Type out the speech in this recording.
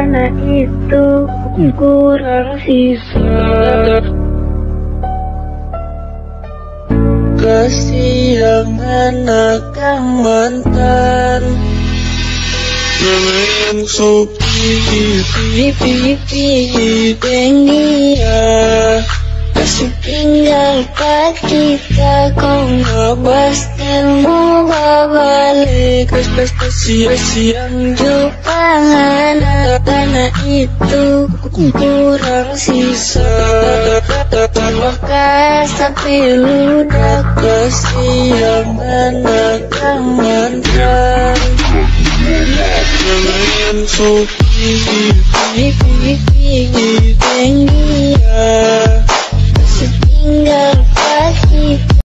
Karena itu kurang sisa. Kesiangan akan mantan yang sopi pipi dia kasih tinggal kita kau ngabas dan mau balik prestasi yang Jepangan. Karena itu kurang sisa. Terima kasih tapi ludah kesiangan akan mantan yang sopi pipi dia